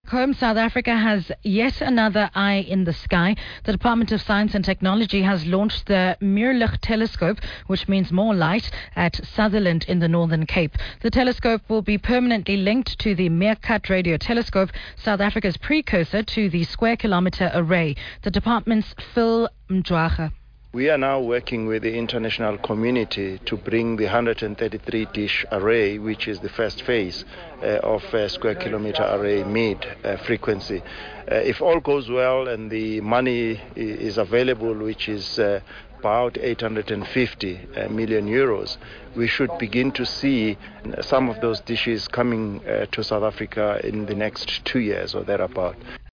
Home South Africa has yet another eye in the sky. The Department of Science and Technology has launched the Meerlig telescope, which means more light, at Sutherland in the Northern Cape. The telescope will be permanently linked to the Meerkat radio telescope, South Africa's precursor to the Square Kilometre Array. The department's Phil Mjwara. We are now working with the international community to bring the 133-dish array, which is the first phase of Square Kilometre Array mid-frequency. If all goes well and the money is available, which is about 850 million euros, we should begin to see some of those dishes coming to South Africa in the next 2 years or thereabout.